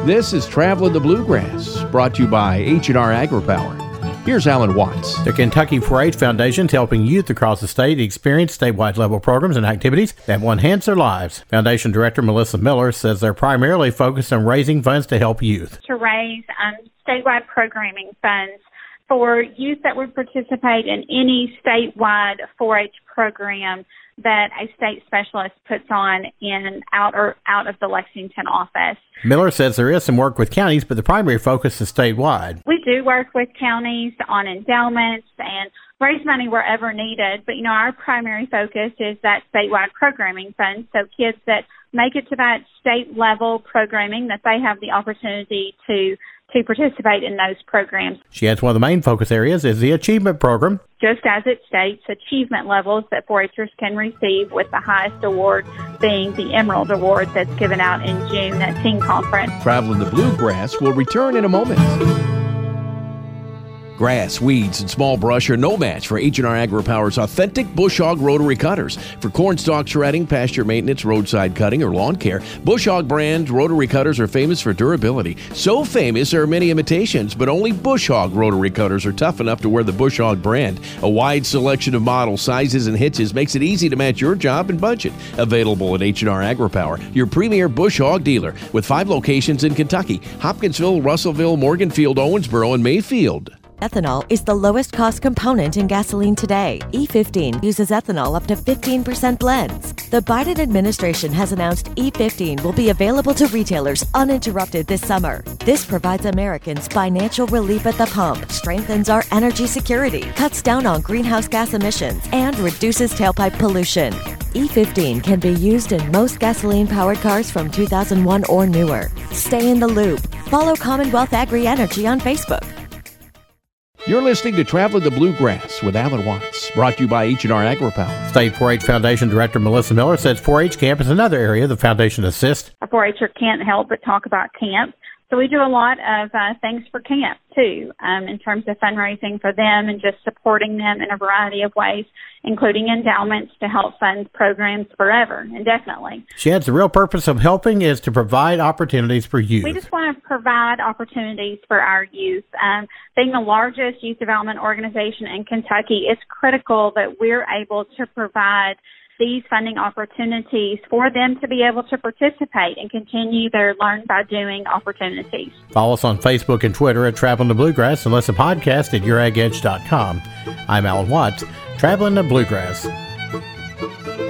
This is Traveling the Bluegrass, brought to you by H&R AgriPower. Here's Alan Watts. The Kentucky 4-H Foundation is helping youth across the state experience statewide level programs and activities that will enhance their lives. Foundation Director Melissa Miller says they're primarily focused on raising funds to help youth. To raise statewide programming funds for youth that would participate in any statewide 4-H program that a state specialist puts on out of the Lexington office. Miller says there is some work with counties, but the primary focus is statewide. We do work with counties on endowments and raise money wherever needed, but our primary focus is that statewide programming fund, so kids that make it to that state level programming, that they have the opportunity to participate in those programs. She adds one of the main focus areas is the Achievement Program. Just as it states, achievement levels that 4-Hers can receive, with the highest award being the Emerald Award that's given out in June at Teen Conference. Traveling the Bluegrass will return in a moment. Grass, weeds, and small brush are no match for H&R AgriPower's authentic Bush Hog rotary cutters. For cornstalk shredding, pasture maintenance, roadside cutting, or lawn care, Bush Hog brand rotary cutters are famous for durability. So famous there are many imitations, but only Bush Hog rotary cutters are tough enough to wear the Bush Hog brand. A wide selection of models, sizes, and hitches makes it easy to match your job and budget. Available at H&R AgriPower, your premier Bush Hog dealer, with 5 locations in Kentucky: Hopkinsville, Russellville, Morganfield, Owensboro, and Mayfield. Ethanol is the lowest cost component in gasoline today. E15 uses ethanol up to 15% blends. The Biden administration has announced E15 will be available to retailers uninterrupted this summer. This provides Americans financial relief at the pump, strengthens our energy security, cuts down on greenhouse gas emissions, and reduces tailpipe pollution. E15 can be used in most gasoline-powered cars from 2001 or newer. Stay in the loop. Follow Commonwealth Agri-Energy on Facebook. You're listening to Traveling the Bluegrass with Alan Watts, brought to you by H&R AgriPower. State 4-H Foundation Director Melissa Miller says 4-H camp is another area the foundation assists. A 4-H'er can't help but talk about camp. So we do a lot of things for camp, too, in terms of fundraising for them and just supporting them in a variety of ways, including endowments to help fund programs forever, indefinitely. She adds the real purpose of helping is to provide opportunities for youth. We just want to provide opportunities for our youth. Being the largest youth development organization in Kentucky, it's critical that we're able to provide these funding opportunities for them to be able to participate and continue their learn by doing opportunities. Follow us on Facebook and Twitter at Traveling the Bluegrass and listen to podcast at youragedge.com. I'm Alan Watts, Traveling the Bluegrass.